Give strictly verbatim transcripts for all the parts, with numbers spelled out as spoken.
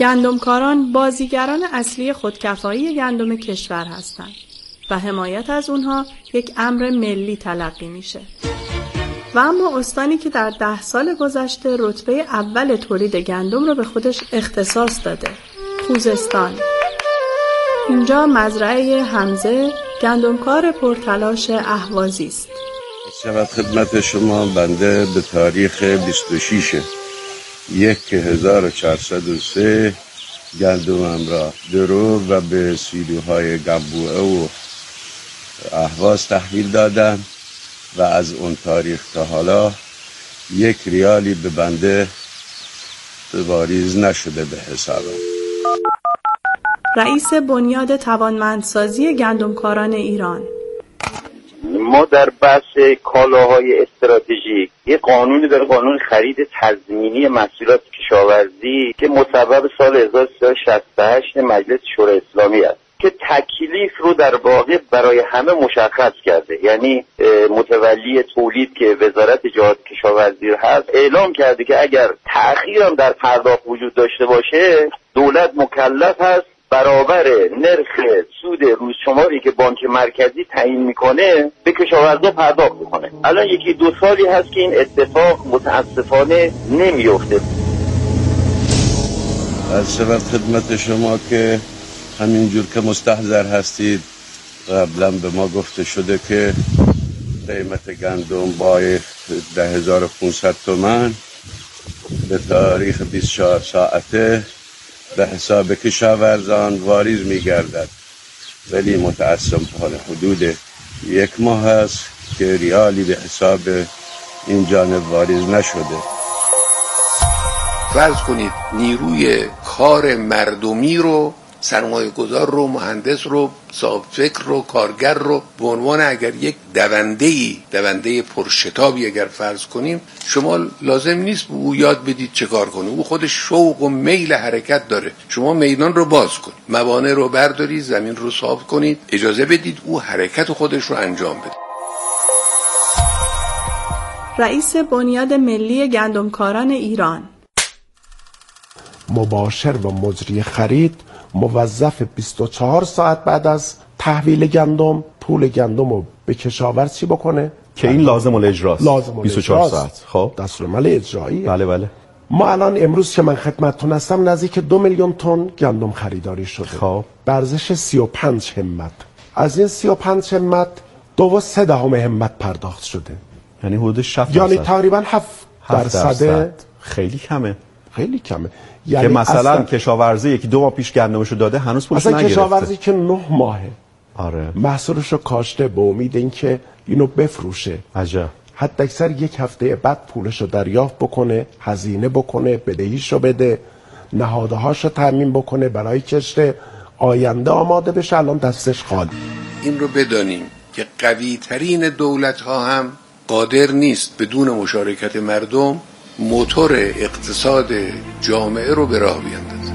گندمکاران بازیگران اصلی خودکفایی گندم کشور هستند و حمایت از اونها یک امر ملی تلقی میشه. و اما استانی که در ده سال گذشته رتبه اول تولید گندم رو به خودش اختصاص داده، خوزستان. اینجا مزرعه حمزه گندمکار پرتلاش اهوازی است. شود خدمت شما بنده به تاریخ بیست و شش یک هزار و چهارصد و سه گندمم را درو و به سیلوهای گنبوعه و اهواز تحویل دادم و از اون تاریخ تا حالا یک ریالی به بنده واریز نشده به حسابم. رئیس بنیاد توانمندسازی گندمکاران ایران: ما در بحث کالاهای استراتژیک یه قانونی داره، قانون خرید تضمینی محصولات کشاورزی که مصوب سال هزار و سیصد و شصت و هشت مجلس شورای اسلامی است که تکلیف رو در واقع برای همه مشخص کرده. یعنی متولی تولید که وزارت جهاد کشاورزی هست اعلام کرده که اگر تأخیر هم در پرداخت وجود داشته باشه دولت مکلف هست برابر نرخ سود روزشماری که بانک مرکزی تعیین میکنه به کشاورزا پرداخت میکنه. الان یکی دو سالی هست که این اتفاق متاسفانه نمیفته. از شود خدمت شما که همینجور که مستحضر هستید قبلا به ما گفته شده که قیمت گندم با ده هزار و پانصد تومان به تاریخ بیست و چهار ساعته به حساب کشاورزان واریز می‌گردد، ولی متاسفانه حدود یک ماه است که ریالی به حساب این جانب واریز نشده. فرض کنید نیروی کار مردمی رو، سرمایه گذار رو، مهندس رو، صاحب فکر رو، کارگر رو به عنوان اگر یک دونده‌ای، دونده پرشتابی اگر فرض کنیم، شما لازم نیست به او یاد بدید چه کار کنه، او خودش شوق و میل حرکت داره. شما میدان رو باز کنید، موانع رو بردارید، زمین رو صاف کنید، اجازه بدید او حرکت خودش رو انجام بده. رئیس بنیاد ملی گندمکاران ایران: مباشر و مجری خرید موظف بیست و چهار ساعت بعد از تحویل گندم پول گندم رو به کشاورز چی بکنه که این لازم الاجراست. لازم بیست و چهار ساعت. خب دستورالعمل اجرایی. بله بله. ما الان امروز که من خدمتتون هستم نزدیک دو میلیون تن گندم خریداری شده. خب به ارزش سی و پنج همت. از این سی و پنج همت دو و سه دهم همت پرداخت شده. یعنی حدود شصت یعنی تقریبا هفت درصد. خیلی کمه. خیلی کمه. یعنی که مثلا اصلا کشاورزی یکی دو ماه پیش گندمشو داده هنوز پولش نگرفته. اصلا کشاورزی که نه ماهه آره محصولشو کاشته به امید اینکه اینو بفروشه، عجب، حتی اکثر یک هفته بعد پولشو دریافت بکنه، هزینه بکنه، بدهیشو بده، نهادهاشو تامین بکنه برای کشت آینده آماده بشه، الان دستش خالی. این رو بدانیم که قوی ترین دولت ها هم قادر نیست بدون مشارکت مردم موتور اقتصاد جامعه رو به راه بیاندازه.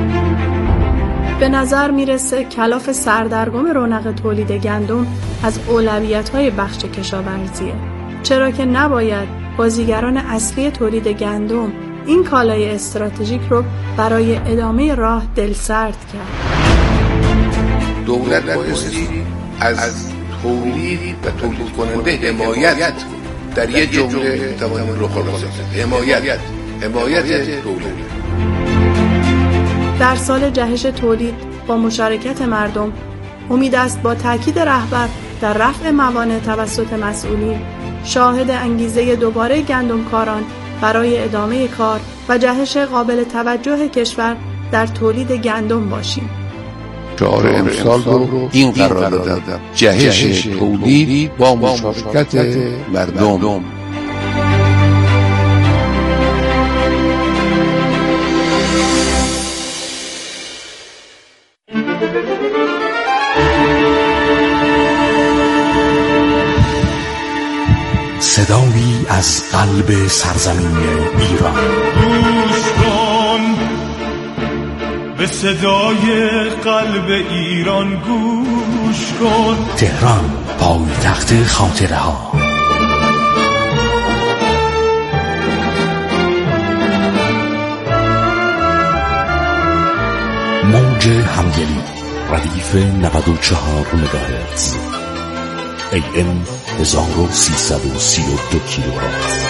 به نظر میرسه کلاف سردرگم رونق تولید گندم از اولویت‌های بخش کشاورزیه، چرا که نباید بازیگران اصلی تولید گندم این کالای استراتژیک رو برای ادامه راه دلسرد کرد. دولت بایستی از تولید و تولید کننده حمایت در یک جمله توانیم رو خلاصه حمایت حمایت دولت. در سال جهش تولید با مشارکت مردم امید است با تاکید رهبر در رفع موانع توسط مسئولین شاهد انگیزه دوباره گندمکاران برای ادامه کار و جهش قابل توجه کشور در تولید گندم باشیم. شعار امسال رو این قرار دادم: جهش تولید با مشارکت مردم. صدایی از قلب سرزمین ایران. گوش کن به صدای قلب ایران، گوش کن. تهران، پایتخت خاطره ها. موج همدلی ردیف نود و چهار مگاهرتز ای ام هزار و سیصد و سی و دو کیلوهرتز.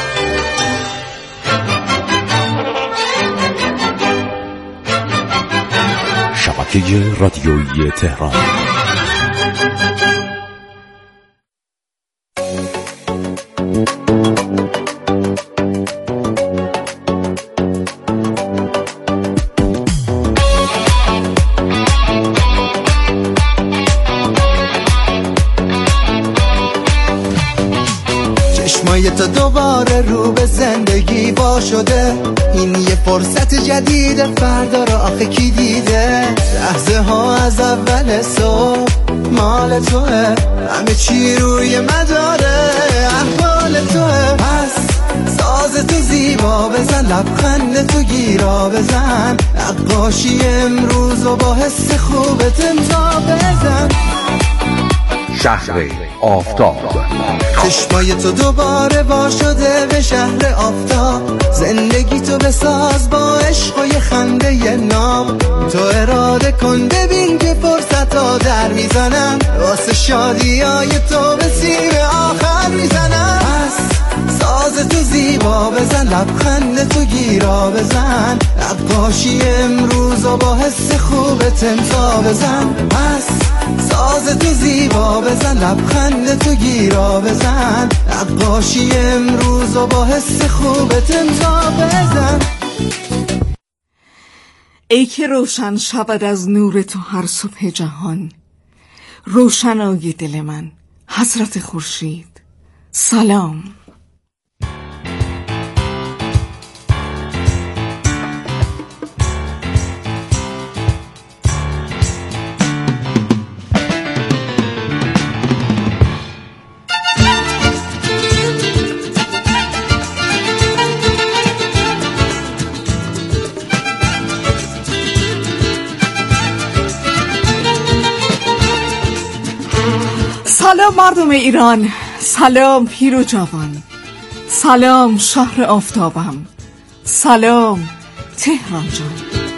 شبکه رادیویی تهران. چشمای تو دوباره رو به زندگی وا شده، این یه فرصت جدیده، فردا رو آخه کی دیده؟ لحظه ها از اول صبح مال توه، همه چی روی مداره احوال توه. پس ساز تو زیبا بزن، لبخند تو گیرا بزن، نقاشی امروز و با حس خوبت امضا بزن. شهر آفتاب. چشمای تو دوباره وا شده به شهر آفتاب، زندگی تو بساز با عشق و یه خنده یه نام. تو اراده کن ببین که فرصت ها در میزنن، واسه شادی های تو به سیم آخر میزنن. پس ساز تو زیبا بزن، لبخند تو گیرا بزن، نقاشی امروز و با حس خوبت امضا بزن. پس ساز تو زیبا بزن، لبخند تو گیرا بزن، نقاشی امروز و با حس خوبت امضا بزن. ای که روشن شود از نور تو هر صبح جهان، روشنای دل من حضرت خورشید سلام. سلام مردم ایران، سلام پیر و جوان، سلام شهر آفتابم، سلام تهران جان.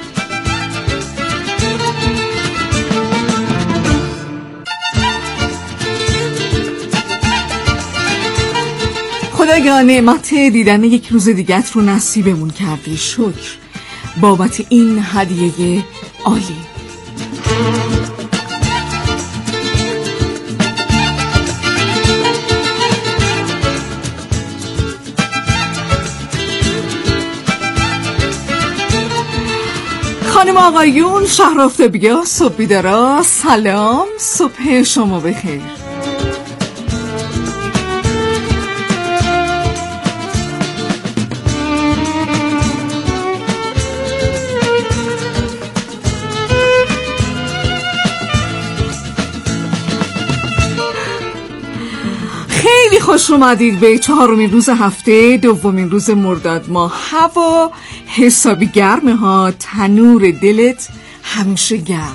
خدایا نعمت دیدن یک روز دیگت رو نصیبمون کردی، شکر بابت این هدیه عالی. خانم آقایون، شهر آفتابیا، صبح بیدارا، سلام، صبح شما بخیر. خیلی خوش اومدید به چهارمین روز هفته، دومین روز مرداد ماه. هوا حسابی گرمه ها، تنور دلت همیشه گرم.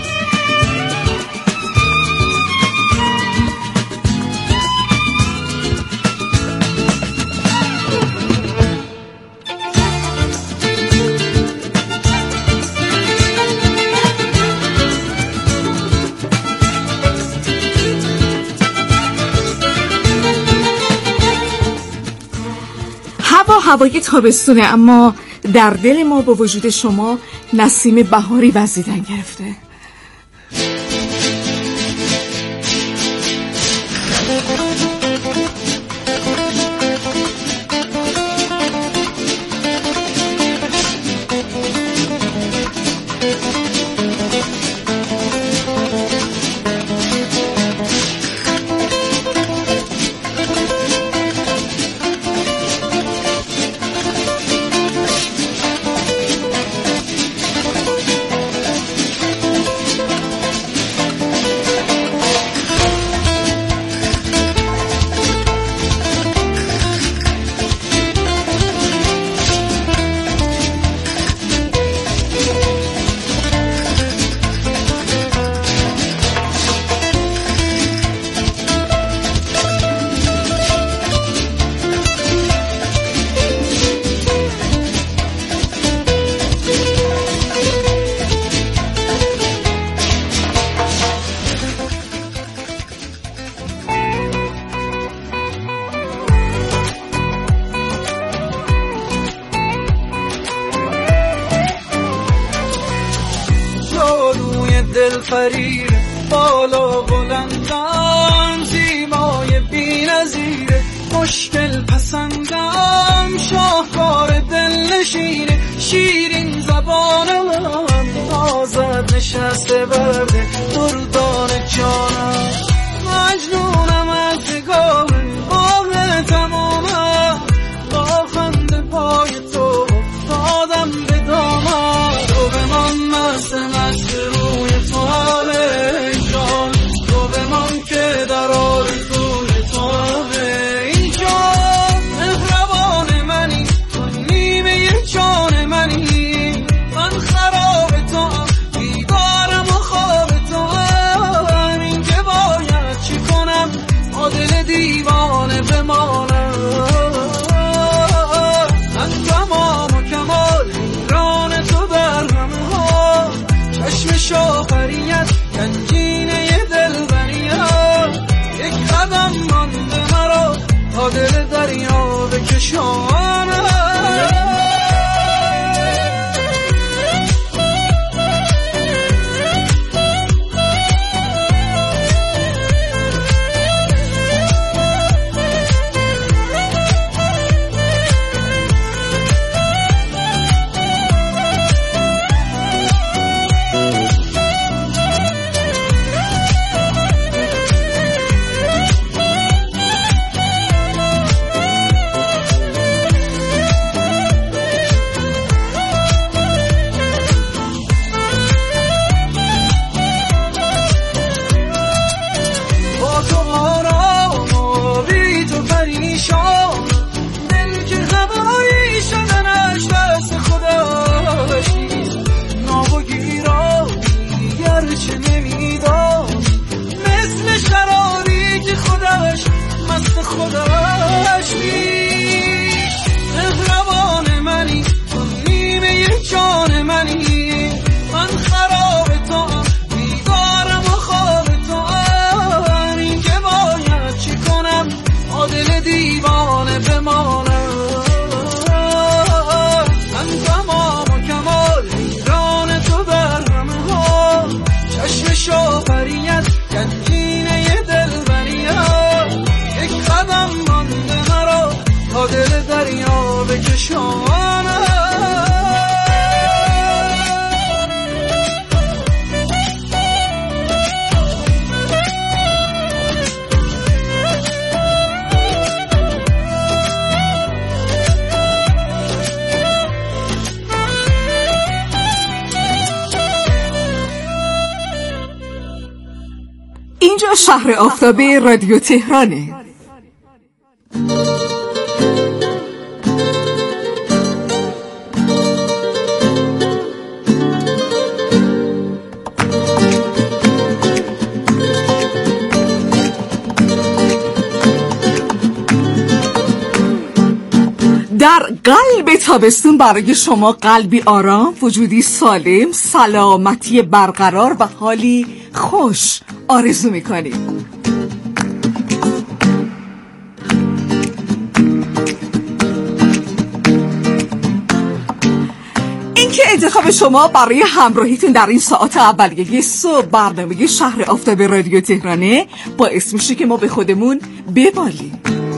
هوا هوای تابستونه، اما در دل ما با وجود شما نسیم بهاری وزیدن گرفته. فریر بالا بلندم زیبای بی‌نظیره مشکل پسندم شاهکار دلنشینه شیرین زبانم آزاد نشسته برده دردان جانم مجنونم از نگاه باغ تمامم با خنده پای تو افتادم به دامم تو بمان مست مست روی تو همه جان تو بمان که در آرزوی تو همه این جان مهربان منی تو نیمه جان منی من خراب تو هم بیدارم و خواب تو هم این که باید چی کنم با دل دیوانه بمانم من تمام و کمال ایران تو در همه ها چشم شاخریت گنجینه دل بریم یک قدم مانده مرا تا دل دریا بکشانم خودش نیست مهربان منی تو نیمه جان منی من خراب تو هم بیدارم و خواب تو هم این که باید چی کنم با دل دیوانه بمانم من تمام و کمال ایران تو در همه ها چشم شاپریت گنجینه دل بریم یک قدم مانده مرا تا دل دریا بکشانم اینجا شهر آفتابی رادیو تهرانه. در قلب تابستون برای شما قلبی آرام، وجودی سالم، سلامتی برقرار و حالی خوش آرزو میکنیم. اینکه انتخاب شما برای همراهیتون در این ساعت اولیه صبح برنامه شهر آفتابی رادیو تهرانه باعث میشه که ما به خودمون ببالیم.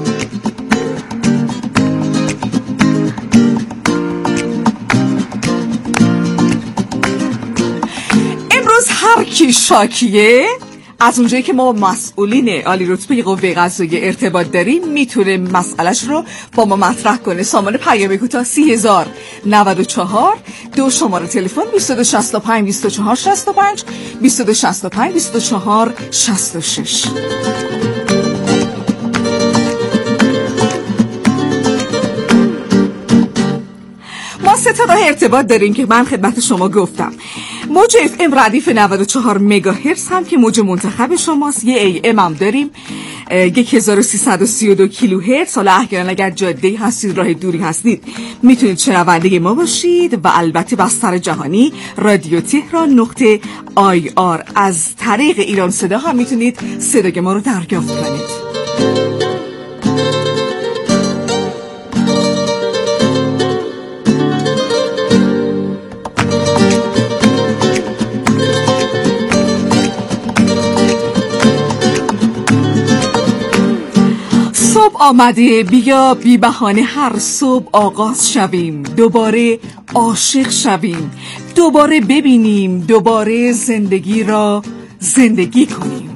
هر کی شاکیه از اونجایی که ما مسئولین عالی رتبه قوه قضاییه ارتباط داریم میتونه مسئلهش رو با ما مطرح کنه. سامان پیام کوتاه سی هزار نود و چهار، دو شماره تلفن بیست و دو شصت و پنج بیست و چهار شصت و پنج، بیست و دو شصت و پنج بیست و چهار شصت و شش. ما سه تا راه ارتباط داریم که من خدمت شما گفتم. موج اف ام ردیف نود و چهار مگاهرتز هم که موج منتخب شماست. یه ای ام هم داریم هزار و سیصد و سی و دو کیلوهرتز. حالا احیانا اگر جاده‌ای هستید، راه دوری هستید، میتونید شنونده ما باشید و البته بستر جهانی رادیو تهران نقطه آی آر از طریق ایران صدا هم میتونید صدای ما رو دریافت کنید. صبح آمده، بیا بی بهانه هر صبح آغاز شویم، دوباره عاشق شویم، دوباره ببینیم، دوباره زندگی را زندگی کنیم.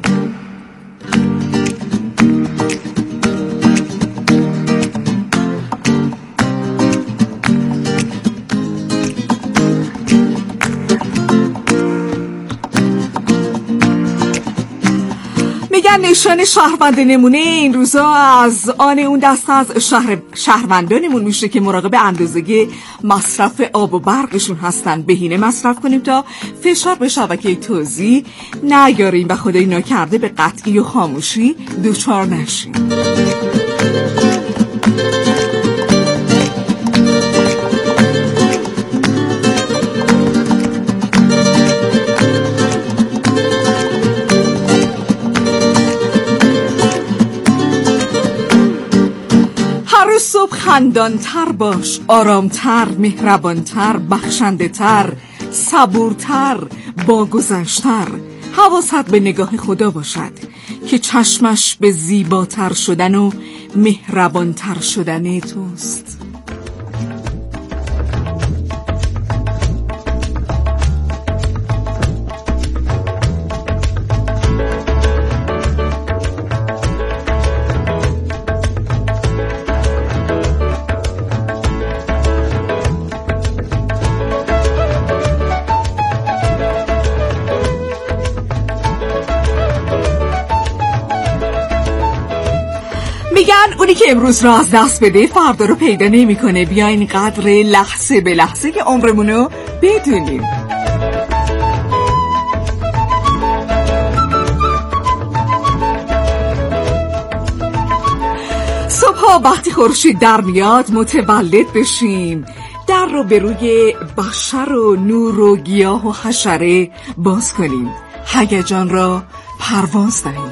میگن نشان شهروند نمونه این روزا از آن اون دست از شهر شهروندانمون میشه که مراقب اندازه مصرف آب و برقشون هستن. بهینه مصرف کنیم تا فشار به شبکه توزیع نیاریم و خدای ناکرده به قطعی و خاموشی دچار نشیم. صبح خندانتر باش، آرامتر، مهربانتر، بخشنده‌تر، صبورتر، باگذشتر. حواست به نگاه خدا باشد که چشمش به زیباتر شدن و مهربانتر شدن توست. میگن اونی که امروز رو از دست بده فردا رو پیدا نمی کنه. بیاین قدر لحظه به لحظه که عمرمونو بدونیم. صبح وقتی خورشید در میاد متولد بشیم، در رو به روی بشر و نور و گیاه و حشره باز کنیم، هیجان را پرواز دهیم.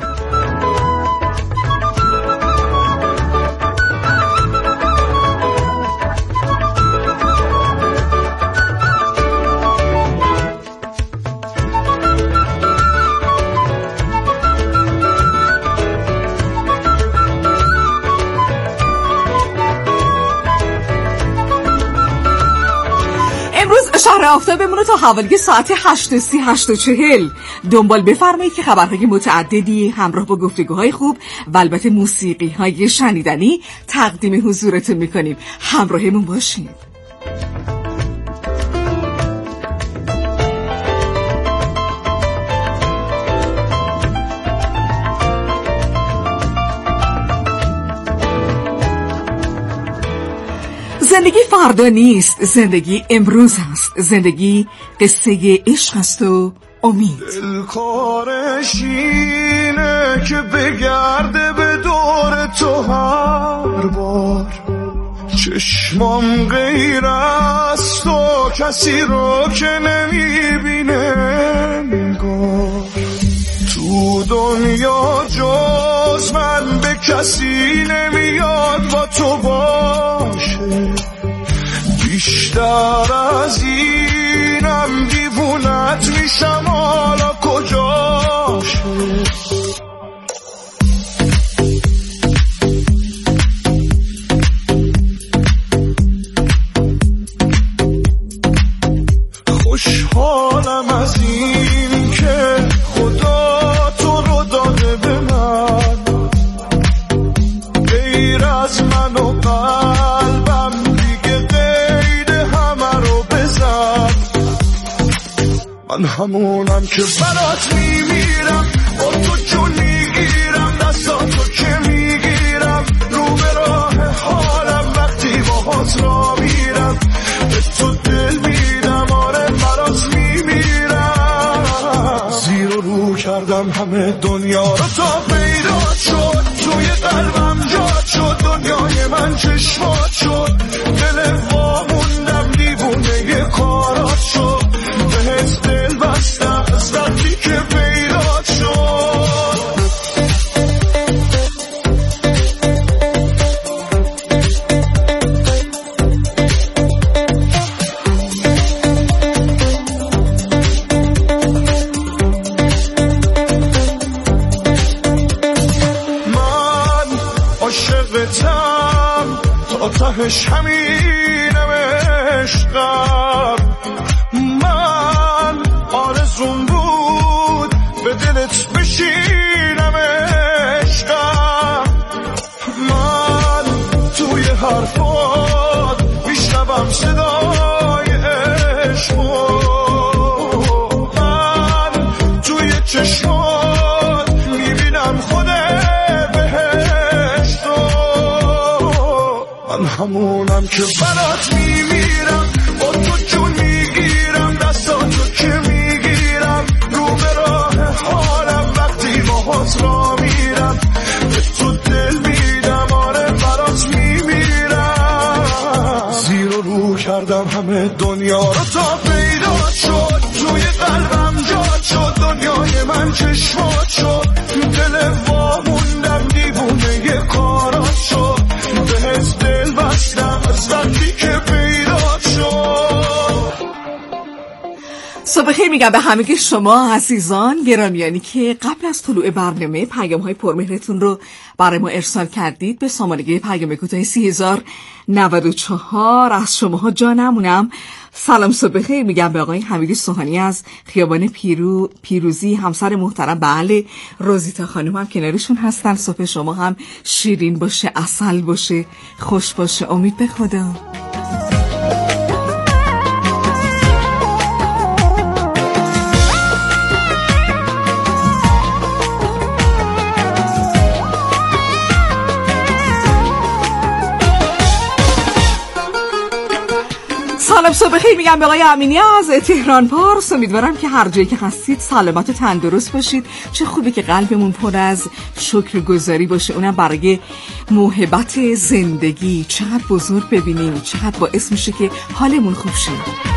شهر آفتابمون رو تا حوالی ساعت هشت و سی هشت و چهل دنبال بفرمایید که خبرهای متعددی همراه با گفتگوهای خوب و البته موسیقی های شنیدنی تقدیم حضورتون میکنیم. همراهمون باشید. زندگی فردا نیست، زندگی امروز هست. زندگی قصه عشق است و امید. دلکارش اینه که بگرده به دور تو هر بار، چشمام غیر از تو کسی رو که نمیبینه انگار. تو دنیا جز من به کسی نمیاد با تو باشه، بیشتر از اینم دیوونت میشم حالا کجاشه. خوشحالم از این که خدا تو رو داده به من، غیر از من و قلبم دیگه قید همه رو بزن. من همونم که برات میمیرم، با تو جون میگیرم، دستاتو که میگیرم، رو به راه حالم وقتی باهات را میرم، به تو دل میدم، آره برات میمیرم. زیر و رو کردم همه دنیا رو تا پیدا شد، توی قلبم جاد شد، دنیای من چشمات شد، دل واموندم دیوونه کارات شد، بهت دل بستم از وقتی که پیدا شد. عاشق قلبتم تا تهش همینم عشقم. من آرزون بود به دلت بشینم عشقم. من توی حرفات میشنوم صدای عشقو، من توی چشمات میبینم خود بهشتو. من همونم که برات میمیرم، با تو جون میگیرم، دستاتو که میگیرم، رو به راه حالم وقتی باهات را میرم، به تو دل میدم، آره برات میمیرم. زیر و رو کردم همه دنیا رو تا پیدا شد، توی قلبم جا شد، دنیای من چشمات شد، تو دل واموندم دیوونه یه کارات شد، بهت دل بستم از وقتی که پیدا شد. صبح خیر میگم به همه شما عزیزان گرامیانی که قبل از طلوع برنامه پیام های پرمهرتون رو برای ما ارسال کردید به سامانه پیام کوتاه سی هزار نود و چهار. از شماها جا نمونم. سلام صبح خیر میگم به آقای حمید سوهانی از خیابان پیرو پیروزی، همسر محترم. بله روزیتا خانم هم کنارشون هستن. صبح شما هم شیرین باشه، عسل باشه، خوش باشه، امید به خدا. سلام صبح خیر میگم به آقای امینی از تهران پارس. امیدوارم که هر جایی که هستید سلامت و تندرست باشید. چه خوبه که قلبمون پر از شکرگزاری باشه، اونم برای موهبت زندگی. چقدر بزرگ ببینیم، چقدر باعث میشه که حالمون خوب شه.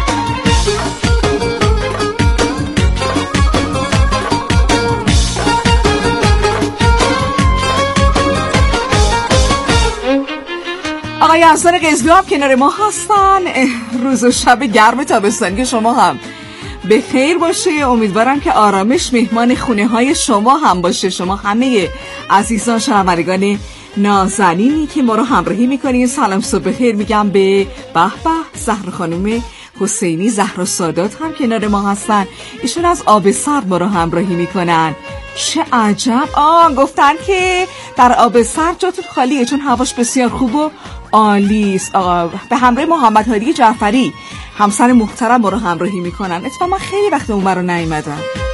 آقای احسان قزلو هم کنار ما هستن. روز و شب گرم تابستانی شما هم به خیر باشه. امیدوارم که آرامش مهمان خونه های شما هم باشه. شما همه عزیزان شنوندگان نازنینی که ما رو همراهی میکنین سلام صبح خیر میگم به به به زهرا خانم حسینی، زهرا سادات هم کنار ما هستن. ایشون از آب سرد ما رو همراهی میکنن. چه عجب. آه گفتن که در آب سرد جاتون خالیه چون هواش بسیار خوب و عالی است. آقا به همراه محمد هادی جعفری همسر محترم ما رو همراهی میکنن. اتفاقا من خیلی وقت اون رو نیومدم.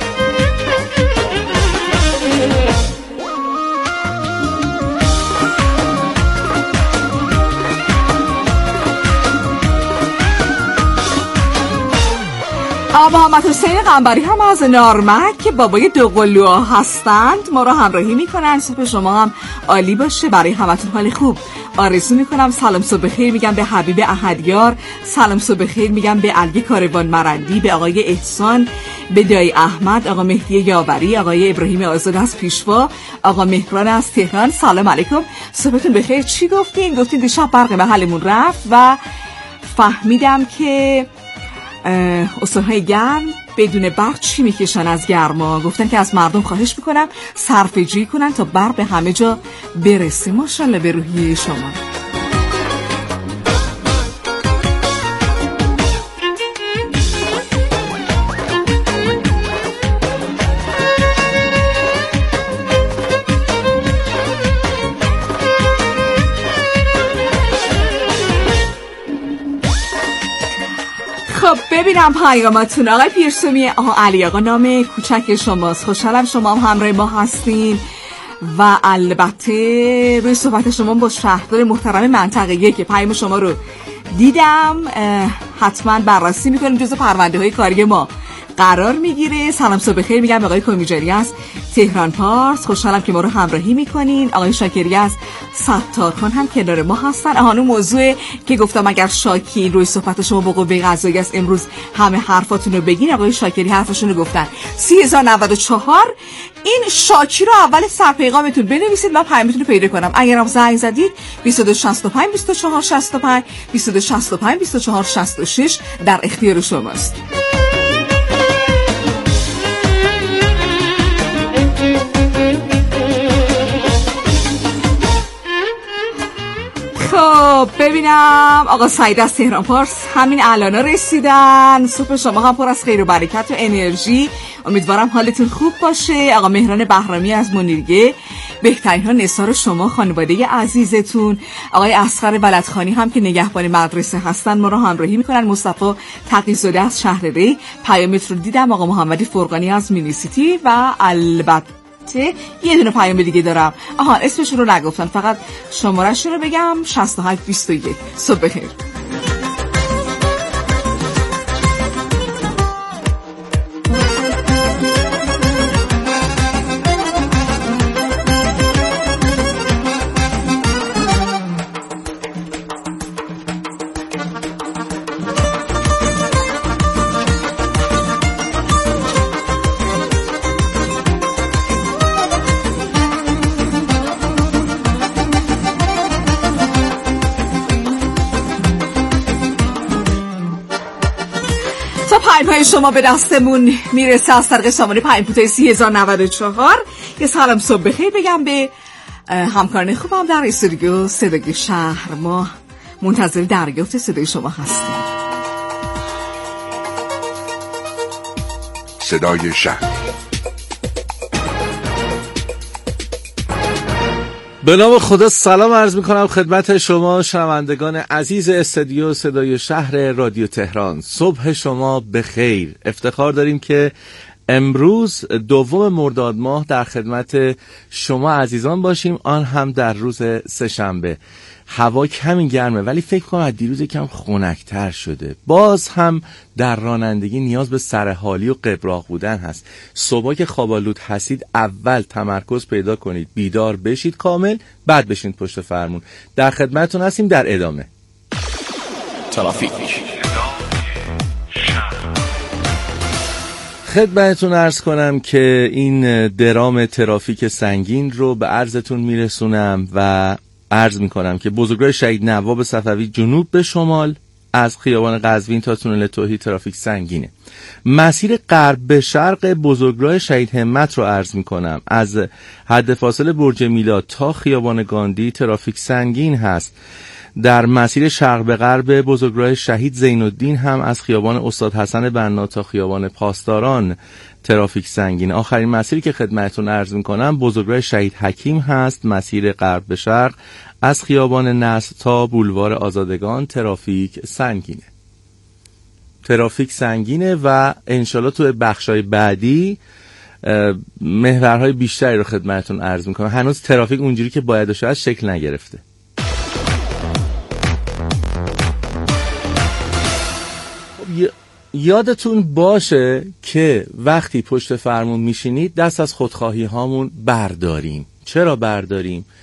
آقا محمد حسین قنبری هم از نارمک که بابای دوقلوها هستند ما رو همراهی میکنن. صبح شما هم عالی باشه، برای همتون حال خوب آرزو میکنم. سلام صبح خیر میگم به حبیب احدیار. سلام صبح خیر میگم به الگی کاروان مرندی، به آقای احسان، به دایی احمد، آقا مهدی یاوری، آقای ابراهیم آزاد از پیشوا، آقا مهران از تهران. سلام علیکم، صبحتون بخیر. چی گفتین؟ گفتین دیشب برق محلمون رفت و فهمیدم که استانهای گرم بدون برق چی میکشن از گرما. گفتن که از مردم خواهش میکنم صرفه جویی کنن تا برق به همه جا برسه. ماشاءالله به روحیه شما. خب ببینم پیامتون. آقای پیرسومی آها علی آقا نام کوچک شماست. خوشحالم شما هم همراه ما هستین و البته روی صحبت شما با شهردار محترم منطقه یک که پیام شما رو دیدم حتما بررسی میکنیم، جزو پرونده های کاری ما قرار میگیره. سلام صبح خیر میگم آقای کمیجاری از تهران پارس. خوشحالم که ما رو همراهی میکنین. آقای شاکری از ستارخان هم کنار ما هستن. آهانو موضوع که گفتم اگر شاکی روی صحبت شما با قوه قضاییه است امروز همه حرفاتون رو بگین. آقای شاکری حرفشون رو گفتن. سی هزار و نود و چهار این شاکی رو اول سر پیغامتون بنویسید من پیامتون رو پیدا کنم. اگر هم زنگ زدید بیست و دو شصت و پنج بیست و چهار شصت و پنج بیست و دو شصت و پنج بیست و چهار شصت و شش در اختیار شماست. خب ببینم آقا سعید از تهران پارس همین الانا رسیدن. صبح شما هم پر از خیر و برکت و انرژی، امیدوارم حالتون خوب باشه. آقا مهران بهرامی از منیرگه، بهترین ها نثار شما، خانواده عزیزتون. آقای اصغر بلدخانی هم که نگهبان مدرسه هستن ما رو همراهی میکنن. مصطفی تقی‌زاده از شهر ری، پیامت رو دیدم. آقا محمدی فرقانی از مینی سیتی و البته یه دونه پیام دیگه دارم. آها اسمشون رو نگفتن، فقط شماره‌شون رو بگم شصت و هفت بیست و یک. صبح بخیر. پای شما به دستمون میرسه از طریق شماره پیام پوتای سی هزار نود و چهار. یه سلام صبح بخیر بگم به همکاران خوبم در استودیو صدای شهر. ما منتظر دریافت صدای شما هستیم. صدای شهر. به نام خدا سلام عرض میکنم خدمت شما شنوندگان عزیز استودیو صدای شهر رادیو تهران. صبح شما بخیر. افتخار داریم که امروز دوم مرداد ماه در خدمت شما عزیزان باشیم، آن هم در روز سه‌شنبه. هوا کمی گرمه ولی فکر کنم از دیروز کم خنک‌تر شده. باز هم در رانندگی نیاز به سرحالی و قبراق بودن هست. صبح که خوابالود هستید اول تمرکز پیدا کنید، بیدار بشید کامل، بعد بشید پشت فرمون. در خدمتتون هستیم در ادامه. ترافیک. خدمتتون عرض کنم که این درام ترافیک سنگین رو به عرضتون میرسونم و عرض میکنم که بزرگراه شهید نواب صفوی جنوب به شمال از خیابان قزوین تا تونل توحید ترافیک سنگینه. مسیر غرب به شرق بزرگراه شهید همت رو عرض میکنم، از حد فاصله برج میلاد تا خیابان گاندی ترافیک سنگین هست. در مسیر شرق به غرب بزرگراه شهید زین الدین هم از خیابان استاد حسن بنا تا خیابان پاسداران ترافیک سنگین. آخرین مسیری که خدمتتون عرض میکنم بزرگراه شهید حکیم هست، مسیر غرب به شرق از خیابان نصر تا بولوار آزادگان ترافیک سنگینه. ترافیک سنگینه و انشالله تو بخشای بعدی محورهای بیشتری رو خدمتتون عرض میکنم. هنوز ترافیک اونجوری که باید باشه شکل نگرفته. یادتون باشه که وقتی پشت فرمون میشینید دست از خودخواهی هامون برداریم. چرا برداریم؟